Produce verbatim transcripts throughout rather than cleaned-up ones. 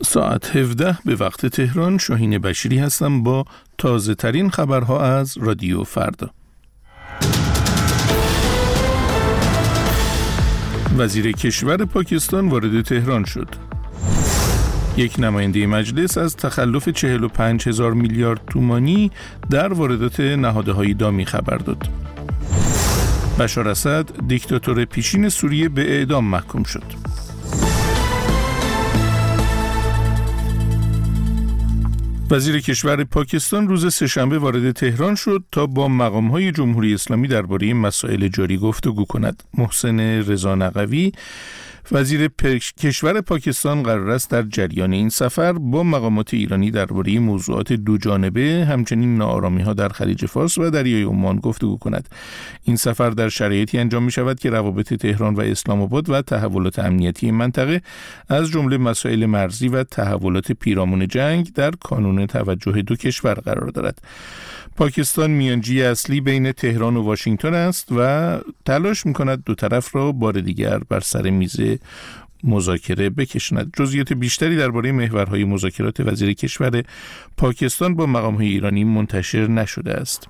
ساعت هفده به وقت تهران. شاهین بشیری هستم با تازه ترین خبرها از رادیو فردا. وزیر کشور پاکستان وارد تهران شد. یک نماینده مجلس از تخلف چهل و پنج هزار میلیارد تومانی در واردات نهادهای دامی خبر داد. بشار اسد دیکتاتور پیشین سوریه به اعدام محکوم شد. وزیر کشور پاکستان روز سه‌شنبه وارد تهران شد تا با مقام‌های جمهوری اسلامی درباره مسائل جاری گفتگو کند. محسن رضا نقوی وزیر کشور پاکستان قرار است در جریان این سفر با مقامات ایرانی درباره موضوعات دوجانبه همچنین ناآرامی‌ها در خلیج فارس و دریای عمان گفتگو کند. این سفر در شرایطی انجام می‌شود که روابط تهران و اسلام آباد و تحولات امنیتی منطقه از جمله مسائل مرزی و تحولات پیرامون جنگ در کانون توجه دو کشور قرار دارد. پاکستان میانجی اصلی بین تهران و واشنگتن است و تلاش می‌کند دو طرف را بار دیگر بر سر میز مذاکره بکشاند. جزئیات بیشتری درباره محورهای مذاکرات وزیر کشور پاکستان با مقام‌های ایرانی منتشر نشده است.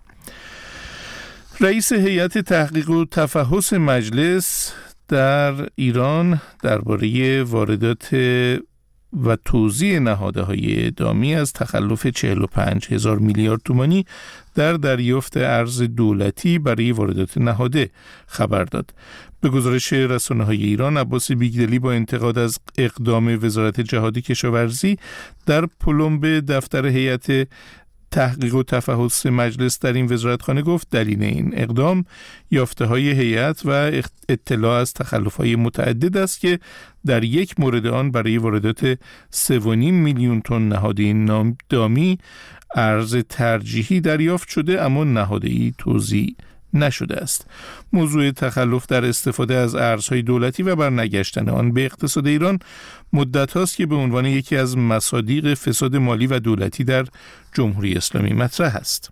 رئیس هیئت تحقیق و تفحص مجلس در ایران درباره واردات و توزیع نهادهای دامی از تخلف چهل و پنج هزار میلیارد تومانی در دریافت ارز دولتی برای واردات نهاده خبر داد. به گزارش رسانه‌های ایران، عباس بیگدلی با انتقاد از اقدام وزارت جهاد کشاورزی در پلمب دفتر هیئت تحقیق و تفحص مجلس در این وزارتخانه گفت دلیل این اقدام یافته‌های هیئت و اطلاع از تخلف‌های متعدد است که در یک مورد آن برای واردات سه و نیم میلیون تن نهاده دامی ارز ترجیحی دریافت شده اما نهاده‌ای توزیع نشده است. موضوع تخلف در استفاده از ارزهای دولتی و برنگشتن آن به اقتصاد ایران مدت هاست که به عنوان یکی از مصادیق فساد مالی و دولتی در جمهوری اسلامی مطرح است.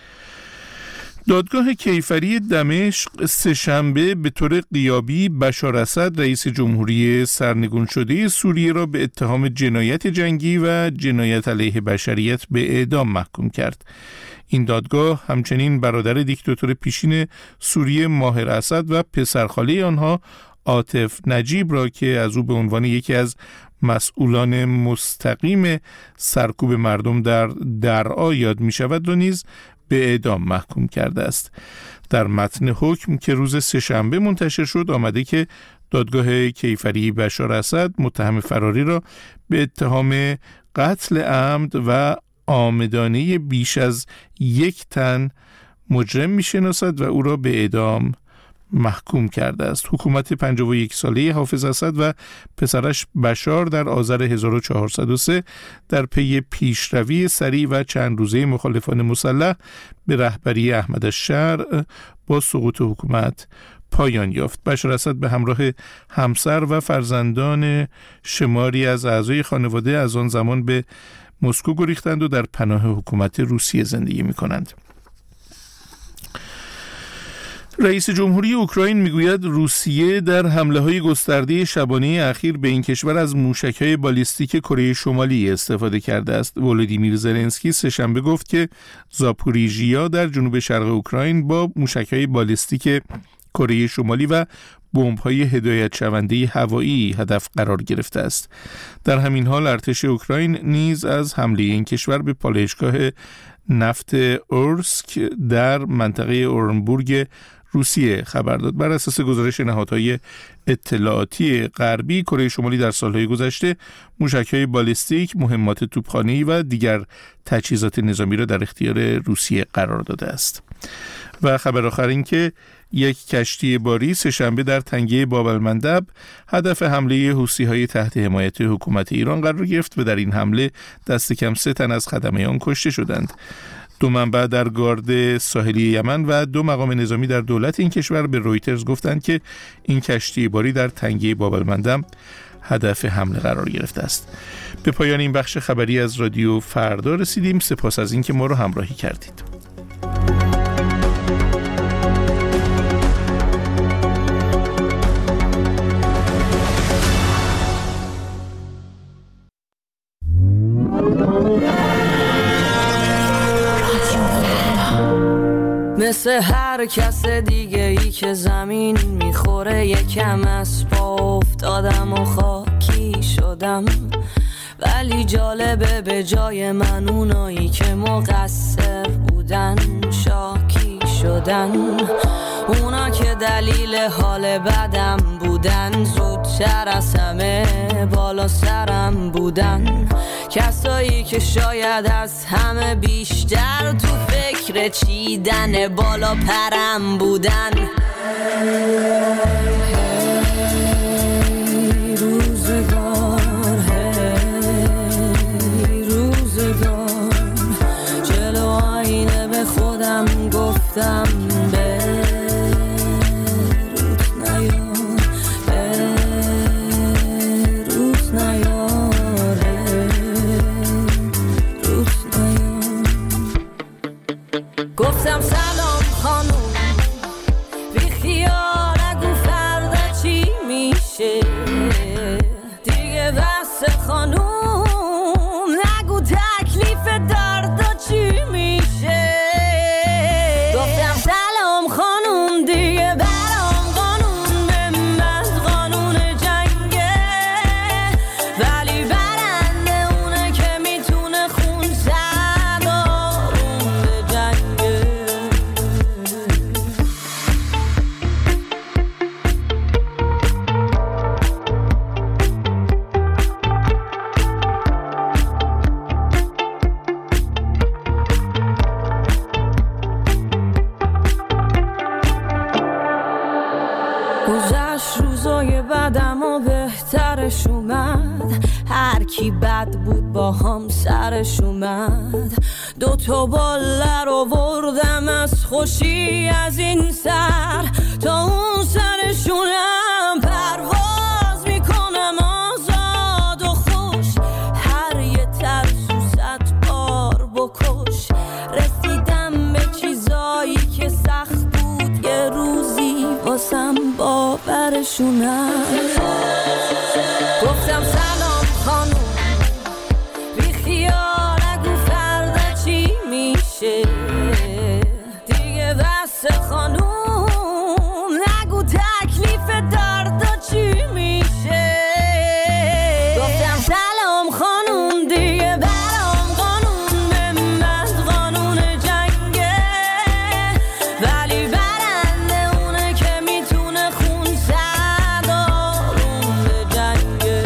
دادگاه کیفری دمشق سه‌شنبه به طور غیابی بشار اسد رئیس جمهوری سرنگون شده سوریه را به اتهام جنایت جنگی و جنایت علیه بشریت به اعدام محکوم کرد. این دادگاه همچنین برادر دیکتاتور پیشین سوریه ماهر اسد و پسرخاله آنها عاطف نجیب را که از او به عنوان یکی از مسئولان مستقیم سرکوب مردم در درعا یاد می شود را نیز به اعدام محکوم کرده است. در متن حکم که روز سه‌شنبه منتشر شد آمده که دادگاه کیفری بشار اسد متهم فراری را به اتهام قتل عمد و عامدانه بیش از یک تن مجرم می‌شناسد و او را به اعدام محکوم کرده است. حکومت پنجاه و یک ساله حافظ اسد و پسرش بشار در آذر هزار و چهارصد و سه در پی پیشروی سریع و چند روزه مخالفان مسلح به رهبری احمد الشرع با سقوط حکومت پایان یافت. بشار اسد به همراه همسر و فرزندان شماری از اعضای خانواده از آن زمان به مسکو گریختند و در پناه حکومت روسیه زندگی می کنند. رئیس جمهوری اوکراین میگوید روسیه در حمله‌های گسترده شبانه اخیر به این کشور از موشک‌های بالیستیک کره شمالی استفاده کرده است. ولودیمیر زلنسکی سه‌شنبه گفت که زاپوریژیا در جنوب شرق اوکراین با موشک‌های بالیستیک کره شمالی و بمب‌های هدایت شونده هوایی هدف قرار گرفته است. در همین حال ارتش اوکراین نیز از حمله این کشور به پالایشگاه نفت اورسک در منطقه اورنبورگ روسیه خبر داد. بر اساس گزارش نهادهای اطلاعاتی غربی، کره شمالی در سالهای گذشته موشک‌های بالیستیک، مهمات توپخانه‌ای و دیگر تجهیزات نظامی را در اختیار روسیه قرار داده است. و خبر آخر این که یک کشتی باری سه‌شنبه در تنگه باب المندب هدف حمله حوثی‌های تحت حمایت حکومت ایران قرار گرفت و در این حمله دست کم سه تن از خدمه آن کشته شدند. دو منبع در گارد ساحلی یمن و دو مقام نظامی در دولت این کشور به رویترز گفتند که این کشتی باری در تنگه باب المندب هدف حمله قرار گرفته است. به پایان این بخش خبری از رادیو فردا رسیدیم. سپاس از اینکه ما را همراهی کردید. مثل هر کس دیگه ای که زمین میخوره یکم از پا افتادم و خاکی شدم، ولی جالبه به جای من اونایی که مقصر بودن شاکی شدن. اونا که دلیل حال بدم بودن زودتر از همه بالا سرم بودن. کسایی که شاید از همه بیشتر تو فکر چیدن بالا پرم بودن. هی روزگار، هی روزگار، جلو آینه به خودم گفتم به گفتم سلام خانوم، بی خیال نگو فردا چی میشه دیگه، بس خانوم نگو تکلیف دردا چی میشه. گفتم سلام خانوم دیگه برام قانون به من قانون جنگه، ولی برنده اونه که میتونه خون زد آروم به جنگه. گذشت روزای بدم و بهترش اومد، هر کی بد بود با هم سرش اومد. دو تا باله رو بردم از خوشی از این سر تا اون سرشونم پرواز میکنم آزاد و خوش. هر یه ترسو صد بار بکش، رسیدم به چیزایی که سخت بود یه روزی واسم باورشونم. گفتم سلام خانوم، بی خیال نگو فردا چی میشه دیگه، بس خانوم نگو تکلیف دردا چی میشه. گفتم سلام خانوم دیگه برام قانون به من قانون جنگه، ولی برنده اونه که میتونه خون زد آروم به جنگه.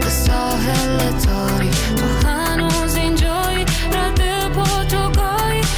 ساحل تاری تو هنوز اینجایی، رد پا تو گاهی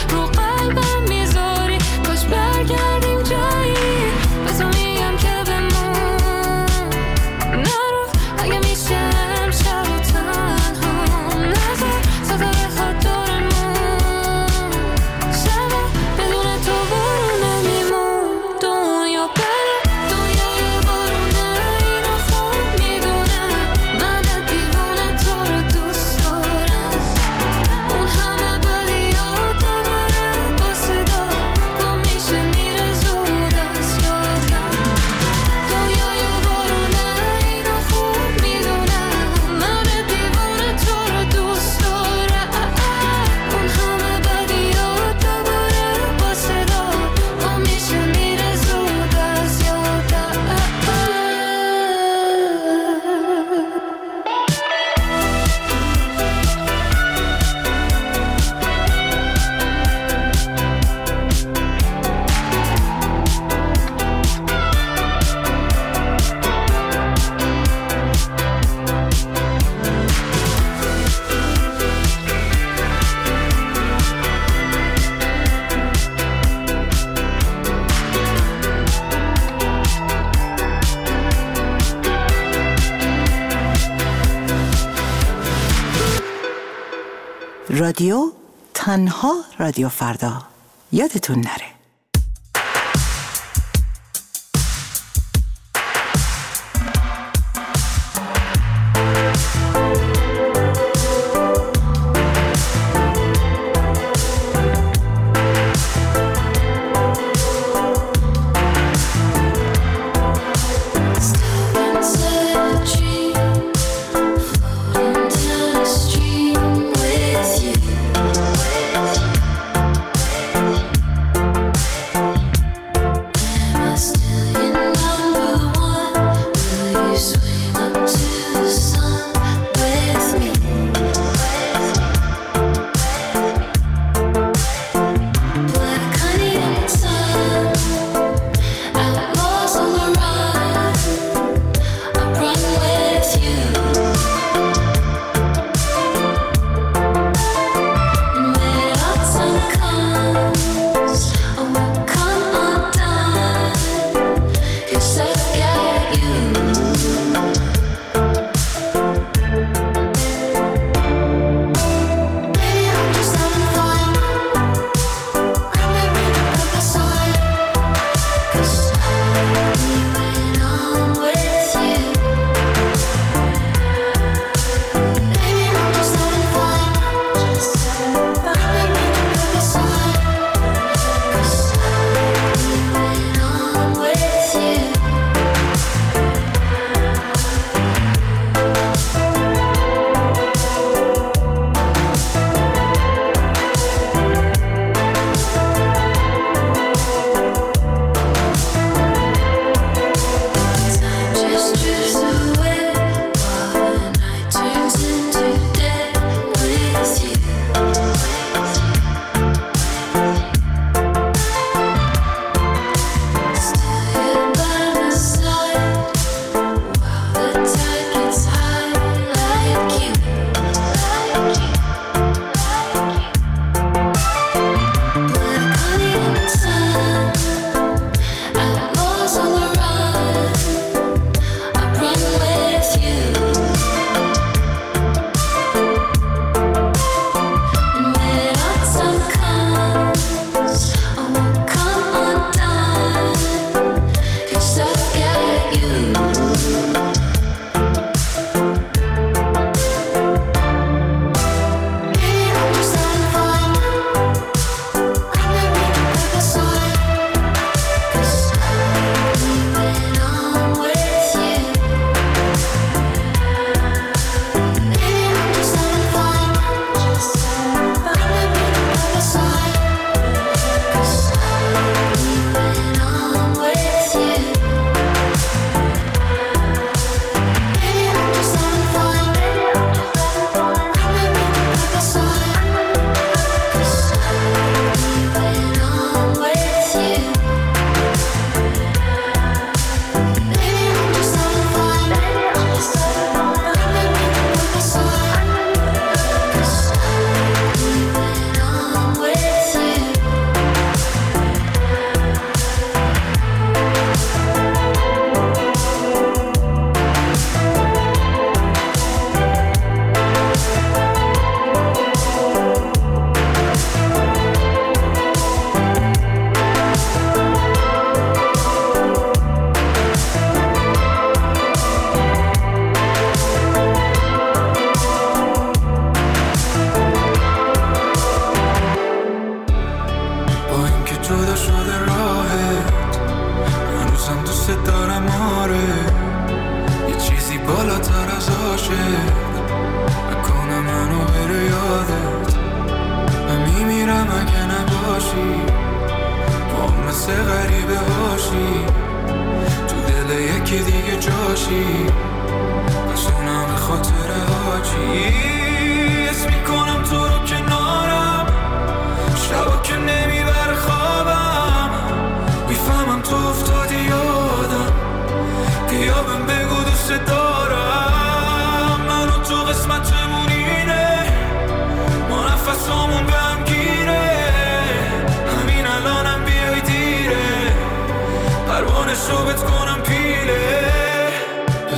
رادیو تنها رادیو فردا یادتون نره.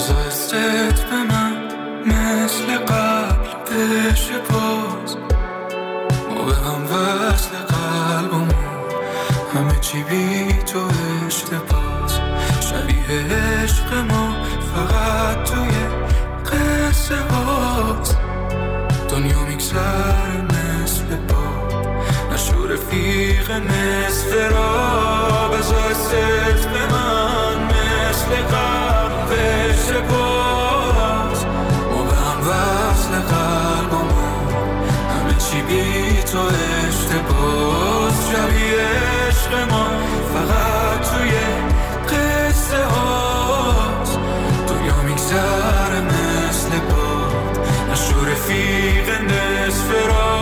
به من مثل قبل بشه باز وصل قلبمون همه چی بی تو اشتباس، شبیه عشق ما فقط توی قصه هاست. دنیا میگذره مثل باد، نشو رفیق نصف را، بذار ست به من مثل قبل پشت پاس. ما به هم وصل قلبمون همه چی بی تو اشتباس، شبیه عشق ما فقط توی قصه هاست. دنیا میگذره مثل باد، نشو رفیق نصف را.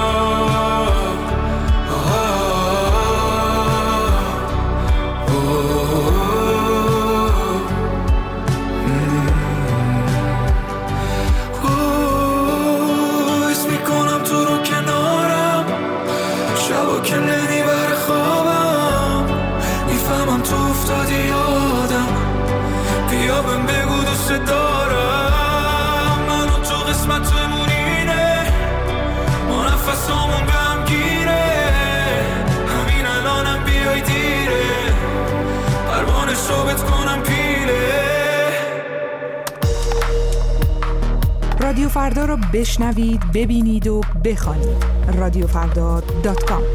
رادیو فردا رو بشنوید، ببینید و بخوانید. رادیو فردا دات کام.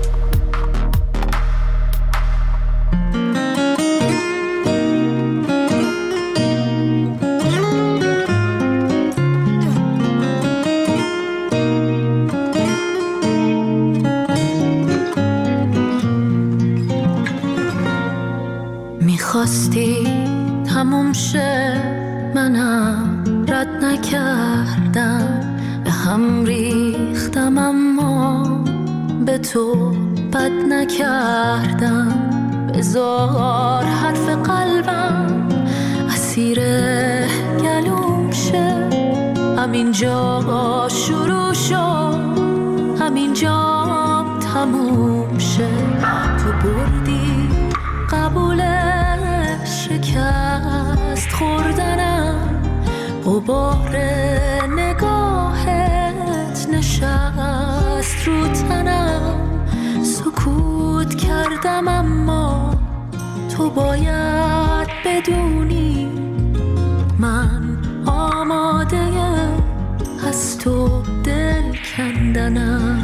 میخواستی تموم شه، منم رد نکردم، به هم ریختم اما به تو بد نکردم. بذار حرف قلبم اسیر گلوم شه، همینجا شروع شد، همینجا تموم شه. تو بردی قبول شکست خوردنم، غبار نگاهت نشست رو تنم. سکوت کردم اما تو باید بدونی من آماده از تو دل کندنم.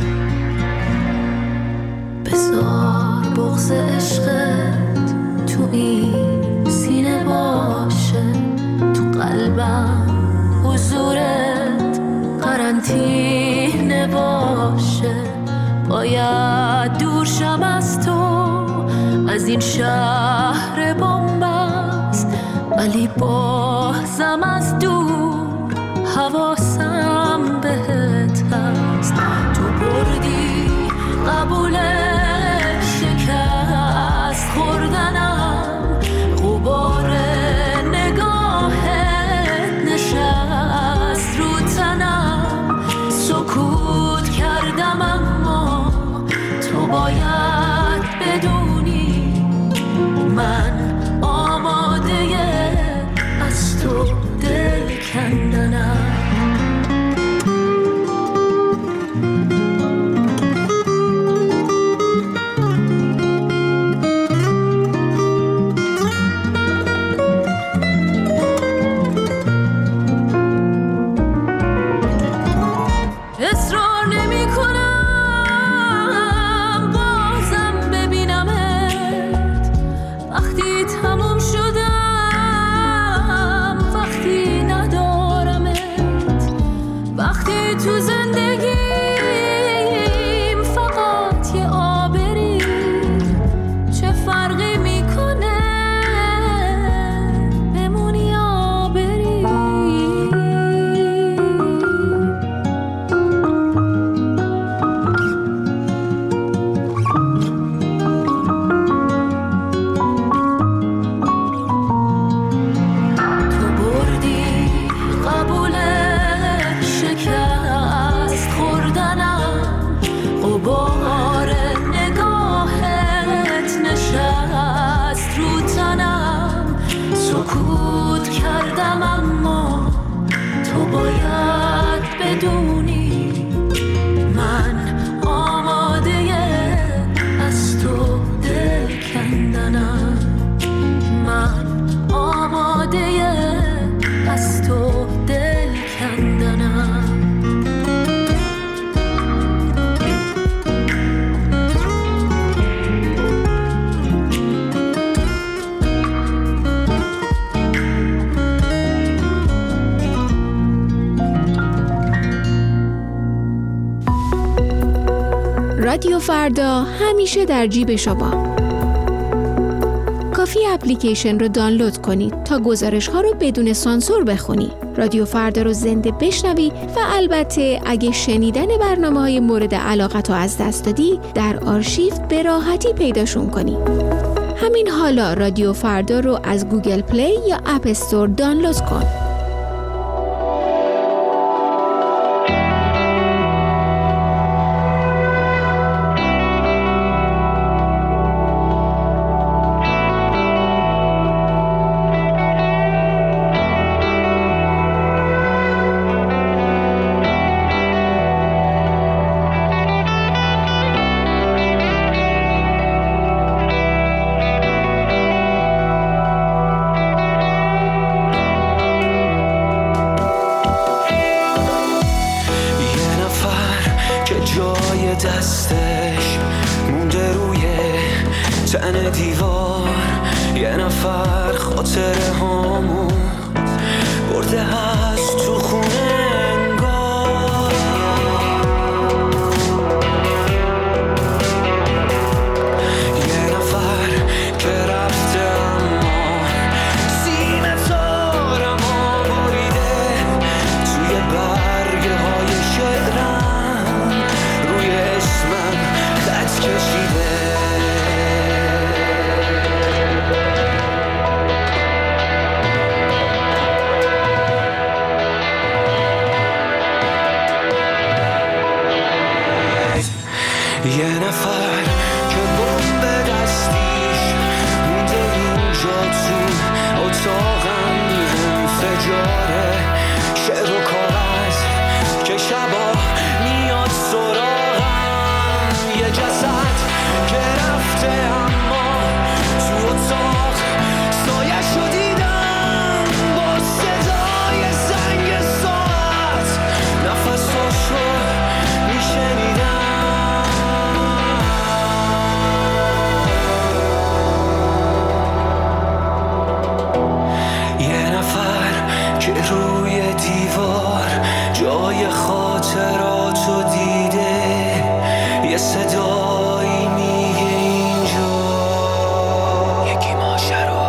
بذار بغض عشقت تو این سینه باشه، تو قلبم حضورت قرنطینه باشه. باید دور شم از تو، از این شهر بنبست، ولی بازم از دور حواسم بهت هست. تو بردی قبول شکست خوردنم، غبار نگاهت نشست رو تنم. سکوت کردم اما تو باید بدونی من آماده از تو دل کندنم. رادیو فردا همیشه در جیب شما. کافی اپلیکیشن رو دانلود کنید تا گزارش ها رو بدون سانسور بخونید. رادیو فردا رو زنده بشنوی و البته اگه شنیدن برنامه های مورد علاقت رو از دست دادی در آرشیو به راحتی پیداشون کنی. همین حالا رادیو فردا رو از گوگل پلی یا اپ استور دانلود کن. دستش مونده روی تن دیوار، یه نفر خاطره هامون برده هست تو خونه انگار. یه نفر که رفته اما سینه تارمو بریده توی برگه های شعرم، روی اسمم خط کشیده. یه نفر که بمب دستیش مونده اونجا تو اتاقم انفجاره، شعر و کاغذ که شبا میاد سراغم، یه جسد که رفته اما تو اتاق سایه‌شو دیدم با صدای زنگ ساعت، نفساشو میشنیدم. روی دیوار جای خاطراتو دیده، یه صدایی میگه اینجا یکی ماجرا.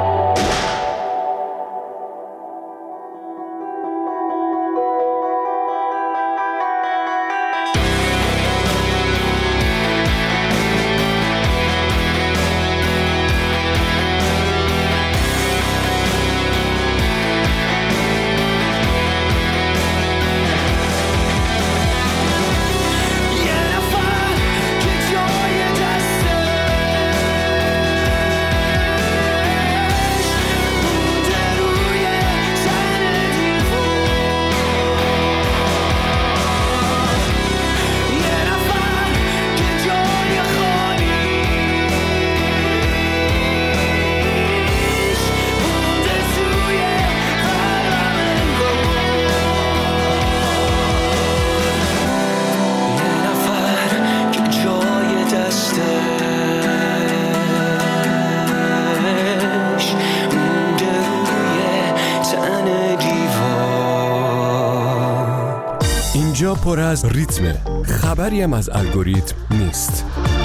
اینجا پر از ریتمه، خبری هم از الگوریتم نیست.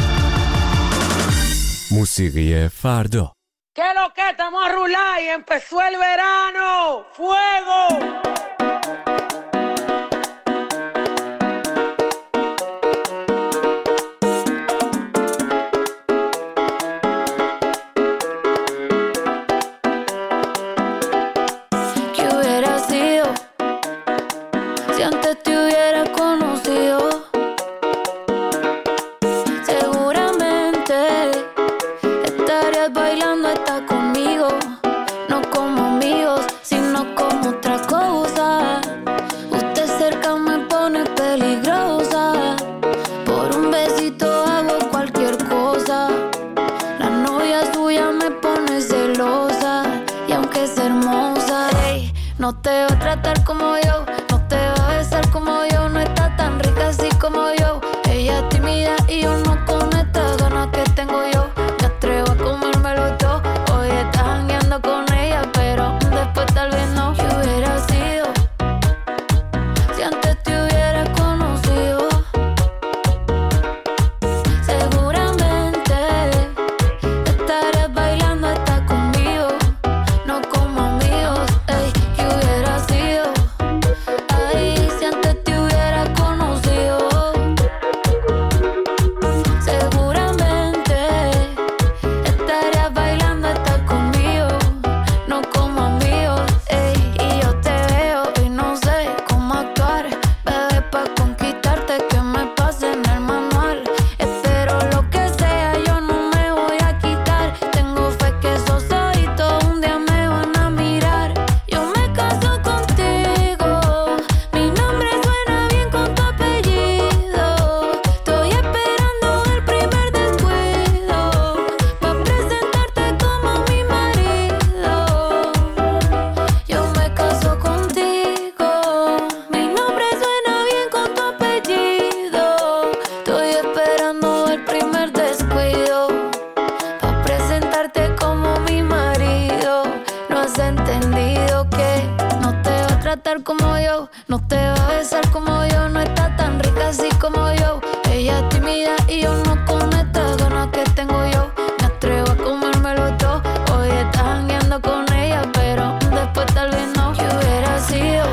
موسیقی فردا. ¿Qué lo que estamos a rular y empezó el verano? ¡Fuego! Bailando está conmigo, no como amigos, sino como otra cosa. como yo, no te va a besar como yo, no está tan rica así como yo. Ella es tímida y yo no con estas ganas que tengo yo. Me atrevo a comérmelo todo. Hoy estás jangueando con ella, pero después tal vez no. Yo hubiera sido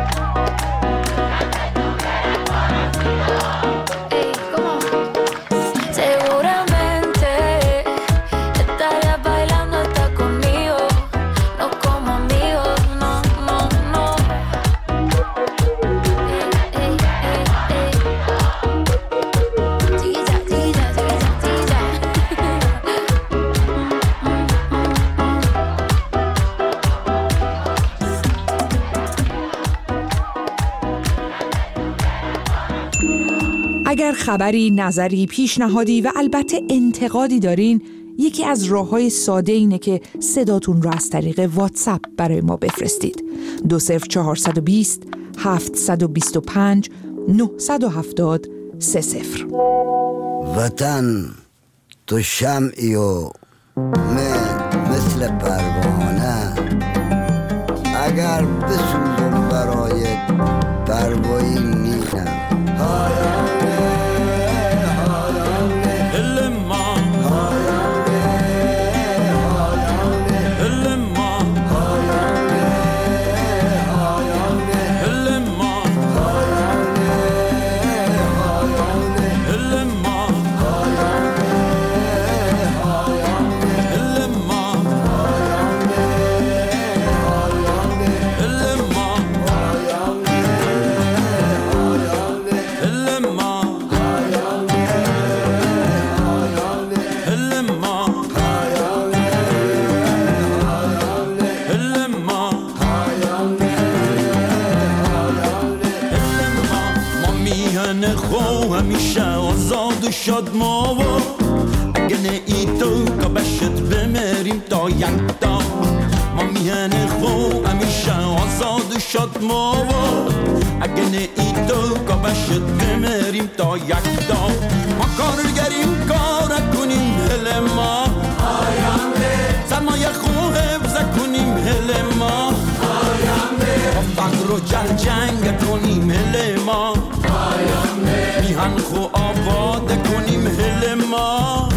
ey, ¿cómo? Seguramente estarías bailando hasta conmigo, no como amigos, no, no, no. Ey, ey, ey, ey. Chiquilla, chiquilla, chiquilla, اگر خبری، نظری، پیشنهادی و البته انتقادی دارین، یکی از راه‌های ساده اینه که صداتون رو از طریق واتساپ برای ما بفرستید. دو صفر چهارصد و بیست هفتصد و بیست و پنج نهصد و هفتاد سه صفر. وطن تو شمعی و من مثل پروانه، اگر بسوزم برای پروایی نینم. شاد ما و اگه نه ای تو که بشت بمریم تا یک تا ما میهن خو همیشه آزاد شاد ما و اگه نه ای تو که بشت بمریم تا یک تا ما کارگریم کار کنیم هل ما سرمایه خو حفظ کنیم هل ما با فقر و جنگ جنگ کنیم هل ما میهن خو آباد کنیم هل ما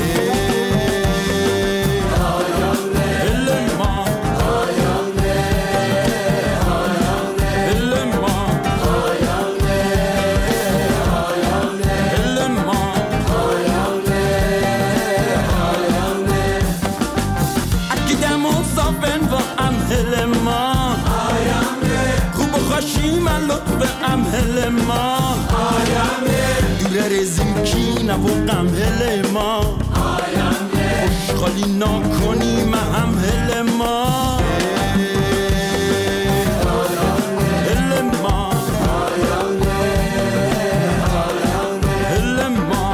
هل ما دور رزیم کی نبودم هل ما خوشخالی نکنیم هم هل ما هل ما هل ما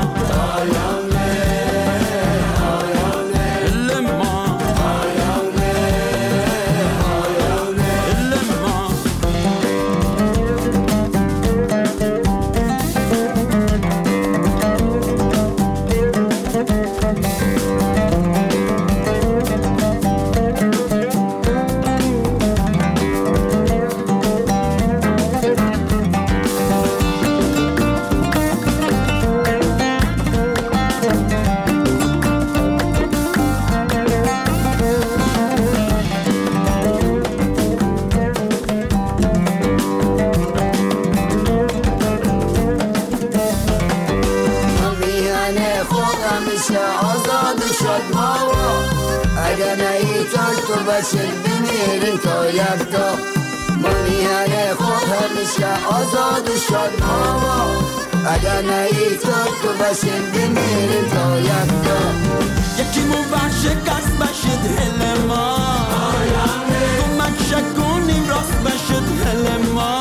بشین بمیریم تا یک تا ما میهن خود همیشه آزاد و شاد ما اگر نهی تو تو بشین بمیریم تا یک تا یکی مو برشکست بشید هل ما کمک شکنیم راست بشید هل ما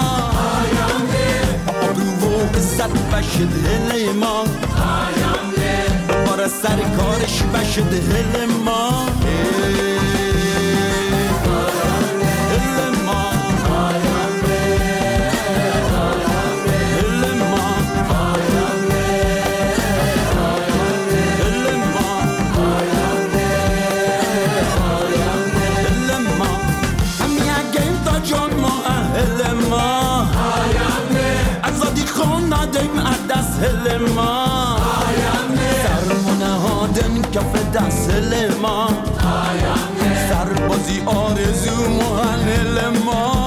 آبرو و عزت بشید هل ما بار سر کارش بشید هل ما جان ما اهل ما الما سرمونه هادن کف دست الما سربازی آرزو مهن الما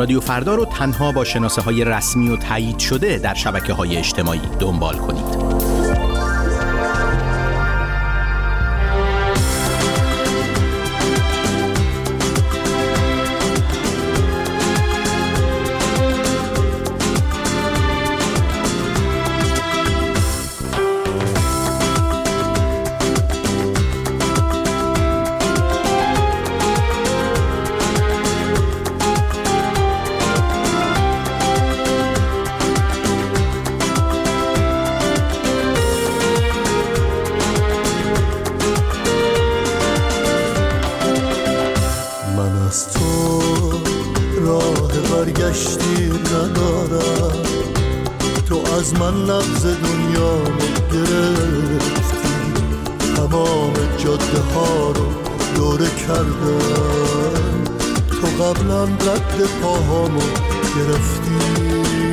رادیو فردا رو تنها با شناسه های رسمی و تایید شده در شبکه های اجتماعی دنبال کنید. نبض دنیا رو گرفتی، تمام جاده ها رو دوره کردم، تو قبلا رد پاهامو گرفتی.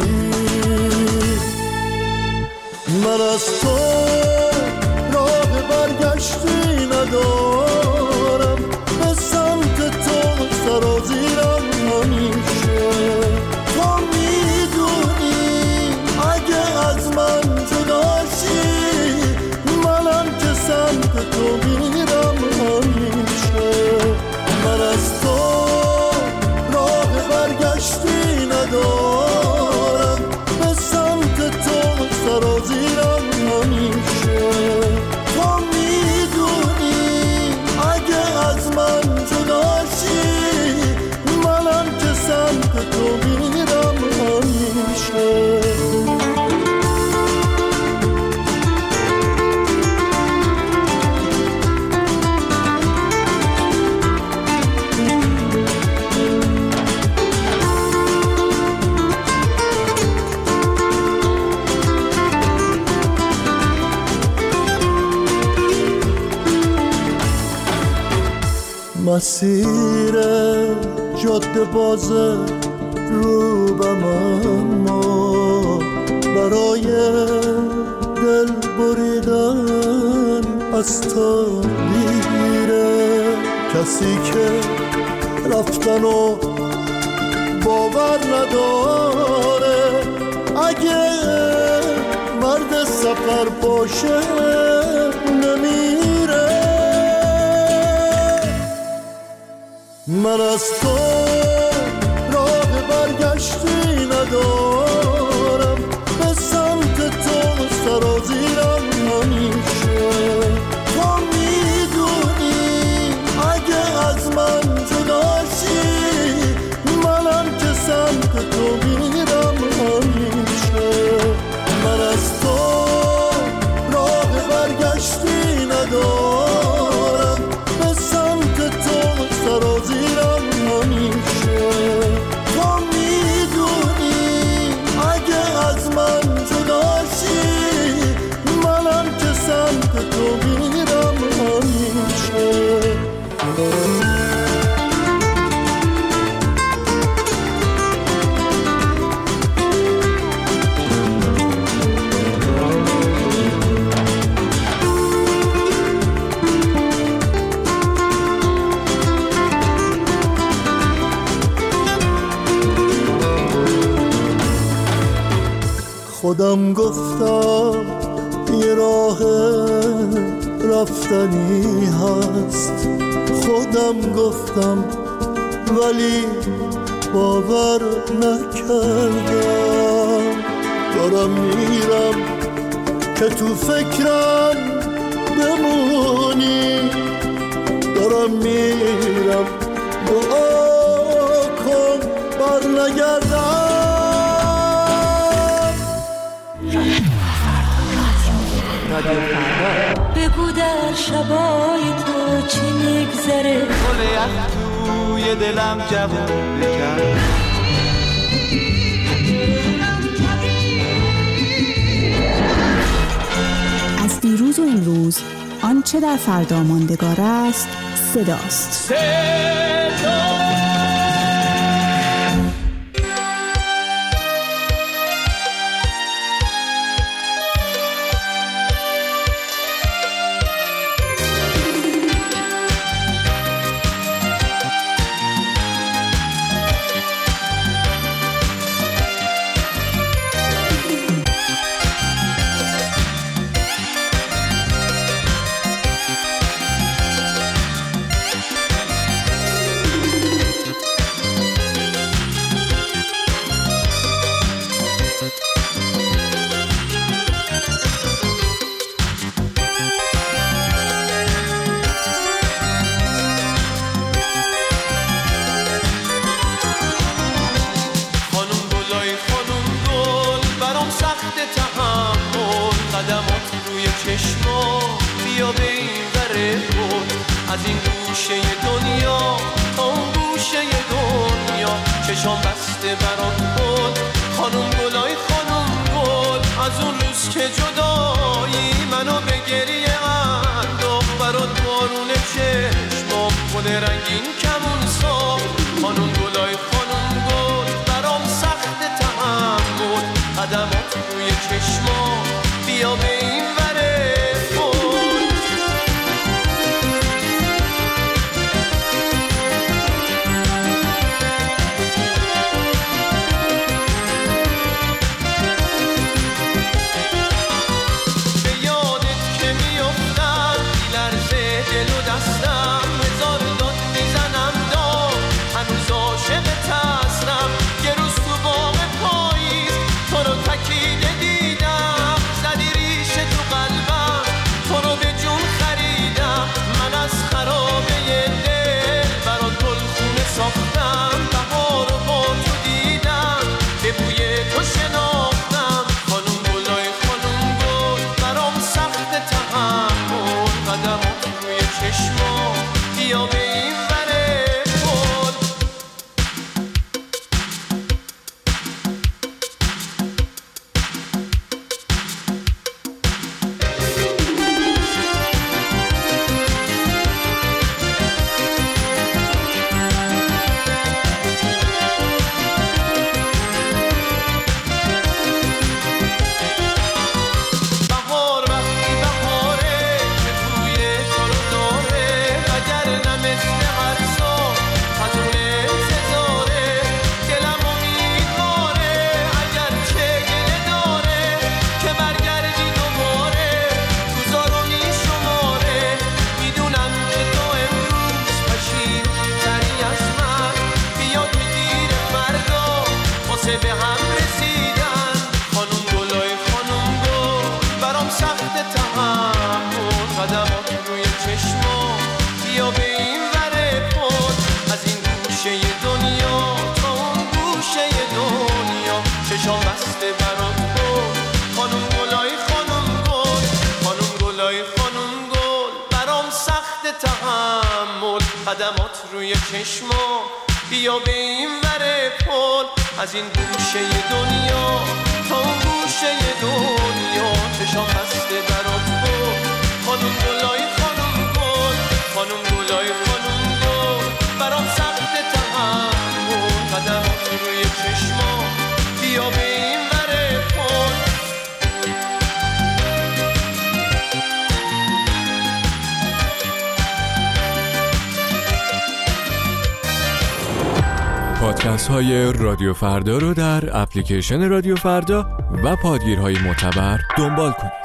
من از تو راه برگشتی ندارم، به سمت تو سرازیرم همیشه. تو میدونی اگه از من جداشی، منم که سمت تو میرم همیشه. من از تو راه برگشتی ندارم، به سمت تو سرازیرم همیشه. تو میدونی اگه از من جداشی، منم که سمت تو میرم همیشه. مسیر جاده باز روبم، اما برای دل بریدن از تو دیره. کسی که رفتن و باور نداره، اگه مرد سفر باشه نمیره. من از تو راه برگشتی ندارم، به سمت تو سرازیرم همیشه. تو میدونی اگه از من جداشی، منم که سمت تو میرم همیشه. من از تو راه برگشتی ندارم، به سمت تو سرازیرم همیشه. تو میدونی اگه از من جداشی، منم که سمت تو میرم همیشه. خودم گفتم یه راه رفتنی هست، خودم گفتم ولی باور نکردم. دارم میرم که تو فکرم بمونی، دارم میرم دعا کن بر نگردم. بگو در شبای تو چی میگذره، گل یخ توی دلم جوون بکرد. از دیروز و امروز آنچه در فردا ماندگار است صداست. صدا چشما بیا به این وره بود، از این گوشه دنیا تا اون گوشه دنیا چشام بسته برات بود. خانم گلای خانم گل، از اون روز که جدایی منو به گریه انداخت، برات بارون چشمام گل رنگین کمون ساخت. خانم گلای خانم گل برام سخت تحمل، قدمات روی چشمام بیا به این وره بود. قدمات روی چشما بیا به این وره پل، از این گوشه دنیا تا اون گوشه دنیا چشام بسته برات بود. خانم گلای خانم گل، خانم گلای خانم گل برام سخت تحمل، قدمات روی چشما بیا به این وره پل. پادکست های رادیو فردا رو در اپلیکیشن رادیو فردا و پادگیرهای معتبر دنبال کنید.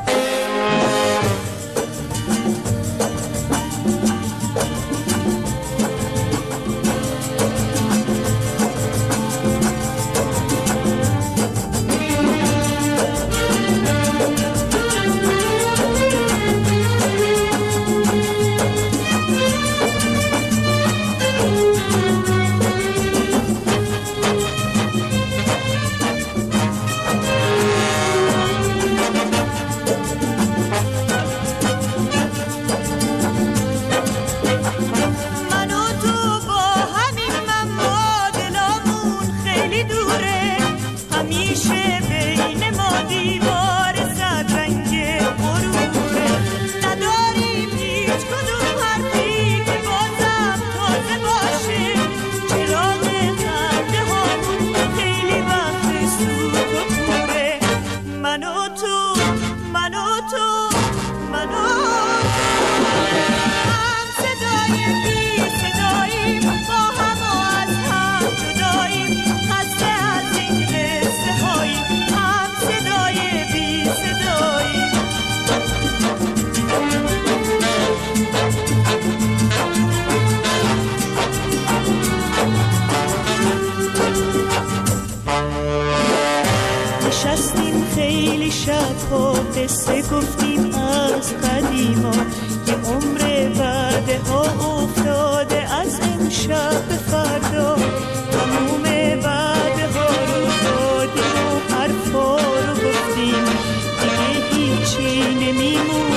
قصه گفتیم از قدیما، یه عمر بعد ها افتاده از امشب به فردا، تموم بعد ها رو دادیم و حرفا رو گفتیم، دیگه هیچی نمیمون